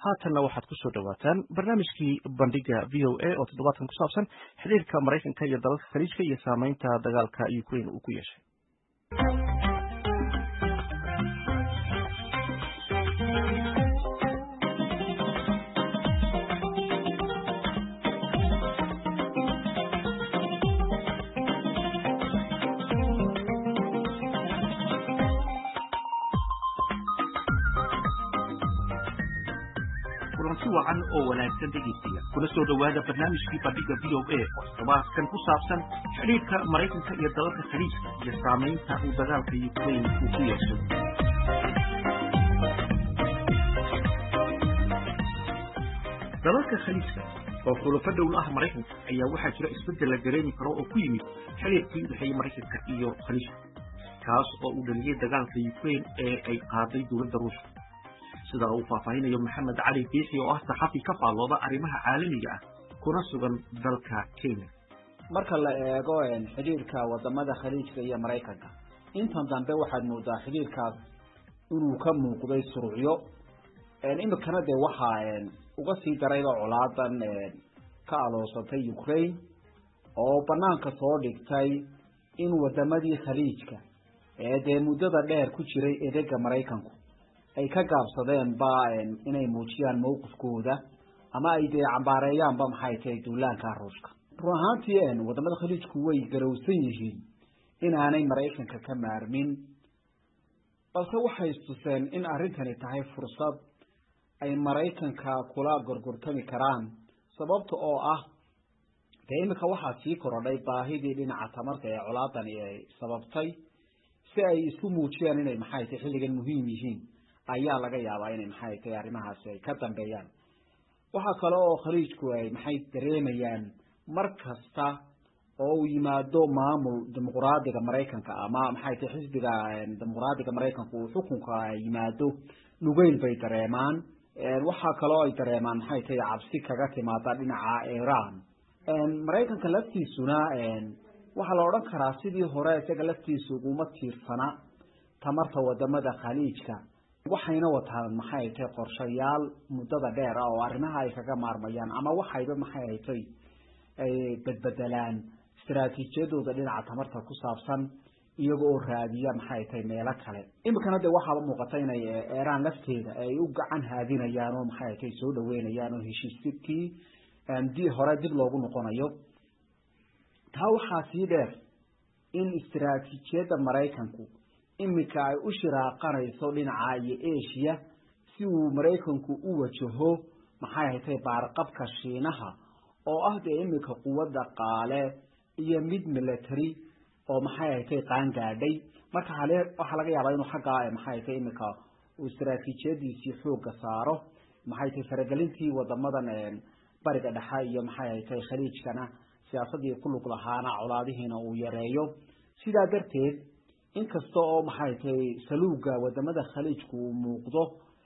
haatanna waxaad ku soo dhawaataan barnaamijkii bandhiga VOA oo toddobaadkan ku saabsan xiriirka Maraykanka iyo dalalka Khaliijka iyo saamaynta dagaalka Ukraine uu ku yeeshay. kulanti wacan oo wanaagsan dhegeysiga kuna soo dhawaada barnaamijkii bandhiga VOA oo toddobaadkan ku saabsan xiriirka Maraykanka iyo dalalka Khaliijka iyo saamaynta uu dagaalka Ukraine uu ku yeeshay. dalalka Khaliijka oo xulafo dhow ah Maraykanka ayaa waxaa jira isbeddel la dareemi karo oo ku yimid xiriirkii u dhexeeyay Maraykanka iyo Khaliijka kaas oo uu dhaliyay dagaalka Ukraine ee ay qaaday dowladda Ruushka. sida uu faahfaahinayo Maxamed Cali Biixi oo ah saxafi ka faallooda arrimaha caalamiga ah kuna sugan dalka Kenya. marka la eego xiriirka wadamada Khaliijka iyo Maraykanka intan dambe waxaad moodaa xiriirkaas inuu ka muuqday suruucyo imikana de waxaa uga sii daray colaadan ka aloosatay Ukraine oo banaanka soo dhigtay in wadamadii Khaliijka ee muddada dheer ku jiray eedega Maraykanku ay ka gaabsadeen inay muujiyaan mowqifkooda ama ay cambaareeyaan maxay tahay duulaanka Ruushka. run ahaantii wadamada Khaliijku way garowsan yihiin in aanay Maraykanka ka maarmin balse waxay istuseen in arrintani tahay fursad ay Maraykanka kula gorgortami karaan sababta oo ah imika waxaa sii korodhay baahidii dhinaca tamarta ee colaadani ay sababtay si ay isku muujiyaan inay maxay tahay xilligan muhiim yihiin ayaa laga yaabaa inay maxay tahay arrimahaasi ay ka dambeeyaan. waxa kale oo Khaliijku ay maxay dareemayaan markasta oo uu yimaado maamul dimuqraadiga Maraykanka ama maxay tahay xisbiga dimuqraadiga Maraykanku uu xukunka yimaado nugayl bay dareemaan. waxa kale oo ay dareemaan maxay tahay cabsi kaga timaada dhinaca Iran. Maraykanka laftiisuna waxa la oran karaa sidii hore isaga laftiisu uma tiirsana tamarta wadamada Khaliijka waxayna wataan maxay tahay qorshayaal muddada dheer oo arrimaha ay kaga maarmayaan ama waxayba maxay tahay ay bedbedelaan istiraatiijiyadooda dhinaca tamarta ku saabsan iyaga oo raadiya maxay tahay meelo kale. imikana de waxa muuqata inay Iran lafteeda ay u gacan haadinayaan oo maxay tahay soo dhaweynayaan oo heshiiskii hore dib loogu noqonayo. taa waxaa sii dheer in istiraatiijiyada Maraykanku imika ay u shiraaqanayso dhinaca iyo Asia si uu Maraykanku u wajaho maxay tahay baarqabka Shiinaha oo ah imika quwadda qaale iyo mid military oo maxay tahay qaan gaadhay. marka waxa laga yaabaa inuu xagga maxay tahay imika uu istiraatiijiyadiisii xooga saaro maxay tahay faragelintii wadamadan bariga dhexe iyo maxay tahay Khaliijkana siyaasadii ku lug lahaana colaadihiina uu yareeyo. sidaa darteed inkasta oo maxay tahay saluuga wadamada Khaliijku uu muuqdo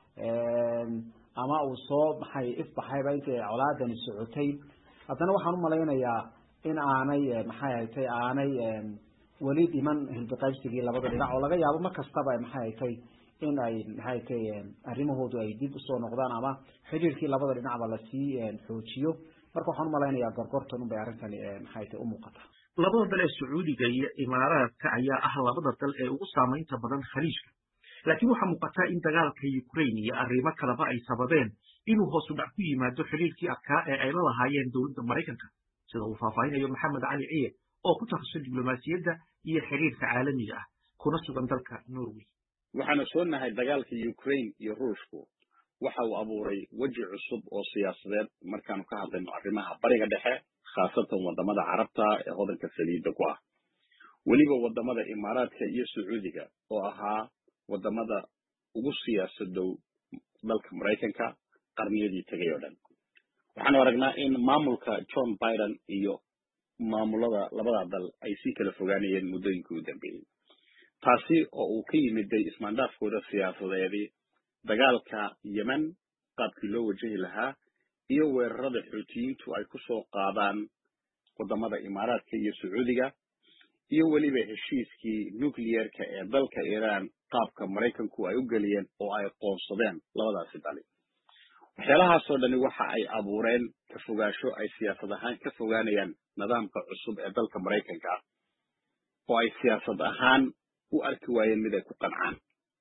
ama uu soo maxay ifbaxayba intay colaadani socotay haddana waxaan u malaynayaa in aanay maxay tahay aanay wali dhiman hilbiqaybsigii labada dhinac oo laga yaabo markastaba maxay tahay in ay maxay tahay arrimahoodu ay dib u soo noqdaan ama xiriirkii labada dhinacba la sii xoojiyo. marka waxaan u malaynayaa gorgortan bay arrintani maxay tahay u muuqataa. labada dal ee Sacuudiga iyo Imaaraadka ayaa ah labada dal ee ugu saamaynta badan Khaliijka laakiin waxaa muuqata in dagaalka Ukraine iyo arrimo kaleba ay sababeen inuu hoos u dhac ku yimaado xiriirkii adkaa ee ay la lahaayeen dowladda Maraykanka sida uu faahfaahinayo Maxamed Cali Ciye oo ku takhasusay diblomaasiyadda iyo xiriirka caalamiga ah kuna sugan dalka Norway. waxaana soo nahay dagaalka Ukraine iyo Ruushku waxa uu abuuray waji cusub oo siyaasadeed markaanu ka hadlayno arrimaha bariga dhexe khaasatan wadamada Carabta ee hodanka saliidda ku ah weliba wadamada Imaaraadka iyo Sacuudiga oo ahaa wadamada ugu siyaasadow dalka Maraykanka qarniyadii tagay oo dhan. waxaanu aragnaa in maamulka John Biden iyo maamulada labada dal ay si kala fogaanayeen muddooyinkii u dambeeyay taasi oo uu ka yimid ismaandhaafkooda siyaasadeedii dagaalka Yemen qaabkii loo wajahi lahaa iyo weerarada Xuutiyiintu ay ku soo qaadaan wadamada Imaaraadka iyo Sacuudiga iyo weliba heshiiskii nuclearka ee dalka Iran qaabka Maraykanku ay u galiyeen oo ay qoonsadeen labadaasi dal. waxyaalahaasoo dhani waxa ay abuureen ka fogaansho ay siyaasad ahaan ka fogaanayaan nidaamka cusub ee dalka maraykanka ah oo ay siyaasad ahaan u arki waayeen mid ay ku qancaan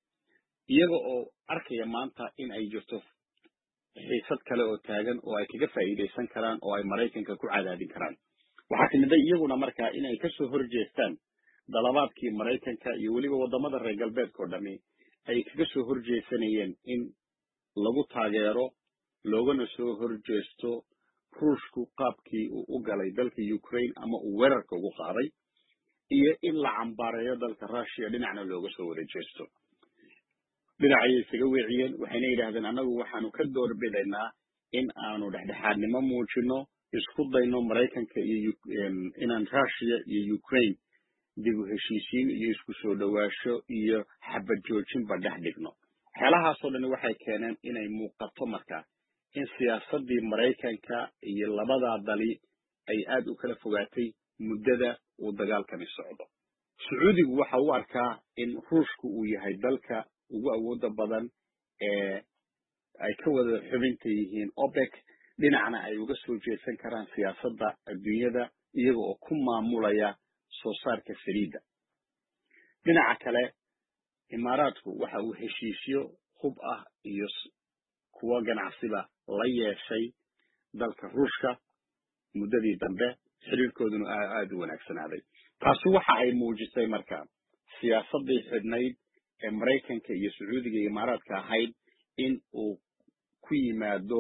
iyaga oo arkaya maanta in ay jirto xiisad kale oo taagan oo ay kaga faa'iidaysan karaan oo ay maraykanka ku cadaadin karaan waxaa kamida iyaguna markaa inay kasoo horjeestaan dalabaadkii maraykanka iyo weliba wadamada reer galbeedka oo dhami ay kaga soo horjeesanayeen in lagu taageero loogana soo horjeesto ruushku qaabkii uu u galay dalka Ukraine ama uu weerarka ugu qaaday iyo in la cambaareeyo dalka Russia dhinacna looga soo wareejeesto dhinacay isaga weeciyeen waxayna yidhaahdeen annagu waxaanu ka doorbidaynaa in aanu dhexdhexaadnimo muujino isku dayno maraykanka iyo inaan Russia iyo Ukraine dib u heshiisiin iyo isku soo dhawaasho iyo xabad joojinba dhex dhigno waxyaalahaasoo dhan waxay keeneen inay muuqato markaa in siyaasadii maraykanka iyo labada dali ay aad u kala fogaatay muddada uu dagaalkani socdo sacuudigu waxa uu arkaa in ruushku uu yahay dalka ugu awooda badan ee ay ka wada xubinta yihiin OPEC dhinacna ay uga soo jeesan karaan siyaasadda adduunyada iyaga oo ku maamulaya soo saarka saliidda dhinaca kale imaaraadku waxa uu heshiisyo hub ah iyo kuwa ganacsiba la yeeshay dalka ruushka muddadii dambe xiriirkooduna aad u wanaagsanaaday taasi waxa ay muujisay markaa siyaasaddii xidhnayd ee maraykanka iyo sacuudiga iyo imaaraadka ahayd in uu ku yimaado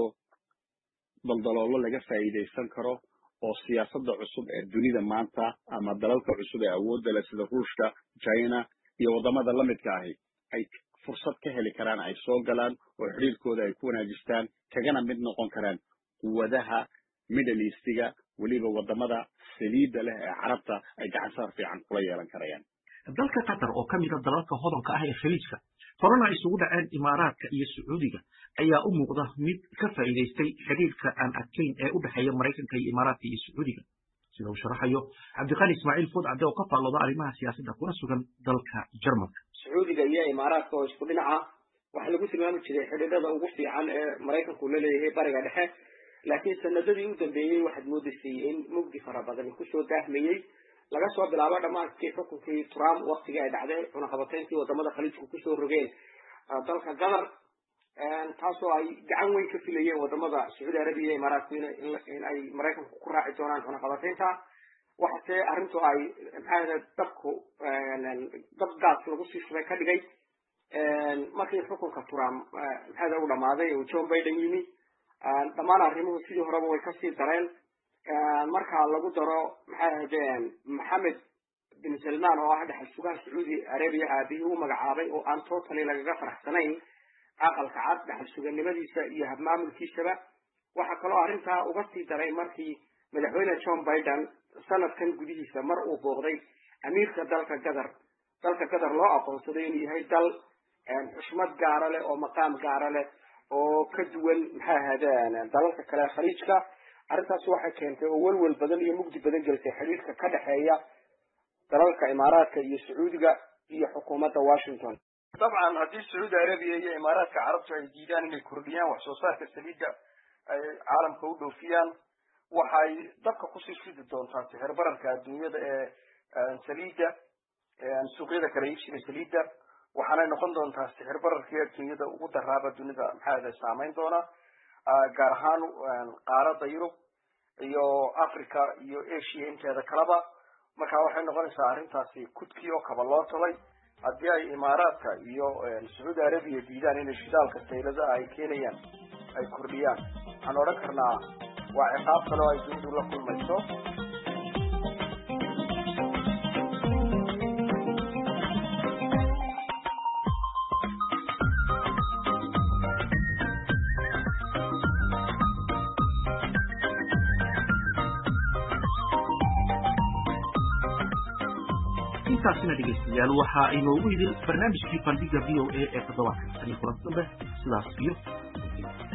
daldaloolo laga faa'iidaysan karo oo siyaasadda cusub ee dunida maanta ama dalalka cusub ee awoodda leh sida ruushka china iyo wadamada la midka ahi ay fursad ka heli karaan ay soo galaan oo xiriirkooda ay ku wanaajistaan kagana mid noqon karaan quwadaha middle eastiga weliba wadamada saliidda leh ee carabta ay gacansaar fiican kula yeelan karayaan dalka qatar oo ka mida dalalka hodanka ah ee khaliijka horena isugu dhaceen imaaraadka iyo sacuudiga ayaa u muuqda mid ka faa'iidaystay xiriirka aan adkayn ee u dhexeeya maraykanka iyo imaaraadka iyo sacuudiga sida uu sharaxayo cabdiqani ismaaciil food cadde oo ka faallooda arrimaha siyaasadda kuna sugan dalka jarmalka sacuudiga iyo imaaraadka oo isku dhinaca waxaa lagu tilmaami jiray xidhiidhada ugu fiican ee maraykanku la leeyahay bariga dhexe laakiin sanadadii u dambeeyey waxaad moodaysay in mugdi fara badan kusoo daahmayey laga soo bilaabo dhammaantii xukunkii Trump waqtigii ay dhacday cunaqabatayntii wadamada khaliijku kusoo rogeen dalka Qatar taasoo ay gacan weyn ka filayeen wadamada Saudi Arabia iyo Imaaraadku in ay maraykanku ku raaci doonaan cunaqabataynta waxaase arrintu ay dab gaas lagu sii shubay ka dhigay markii xukunka Trump u dhamaaday oo Joe Biden yimi dhammaan arrimuhu sidii horeba way kasii dareen marka lagu daro Mohammed bin Salman oo ah dhaxal sugaha Saudi Arabia aabihii u magacaabay oo aan totally lagaga faraxsanayn aqalka cad dhaxal suganimadiisa iyo habmaamulkiisaba waxa kaloo arrintaa uga sii daray markii madaxweyne Joe Biden sanadkan gudihiisa mar uu booqday amiirka dalka Qatar loo aqoonsaday inuu yahay dal xushmad gaar leh oo maqaam gaar leh oo ka duwan dalalka kale khaliijka arrintaas waxay keentay oo walwal badan iyo mugdi badan gelisay xiriirka ka dhaxeeya dalalka imaaraadka iyo sacuudiga iyo xukuumadda Washington dabcan haddii Saudi Arabia iyo imaaraadka carabtu ay diidaan inay kordhiyaan wax soo saarka saliidda ay caalamka u dhoofiyaan waxay dabka kusii shidi doontaa sicir bararka adduunyada ee saliidda suuqyada kala iibsiga saliidda waxaanay noqon doontaa sicir bararkii adduunyada ugu daraaba dunida saameyn doona gaar ahaan qaaradda Yurub iyo Africa iyo Asia inteeda kaleba marka waxay noqonaysaa arrintaasi kudkii oo kaba loo tolay haddii ay imaaraadka iyo Saudi Arabia diidaan inay shidaalka saylada ay keenayaan ay kordhiyaan waxaan odhan karnaa waa ciqaab kale oo ay dunidu la kulmayso intaasina dhegeystayaal waxa inoogu idin barnaamijkii bandhiga VOA ee toddobaadka. Ani kulan dambe sidaas iyo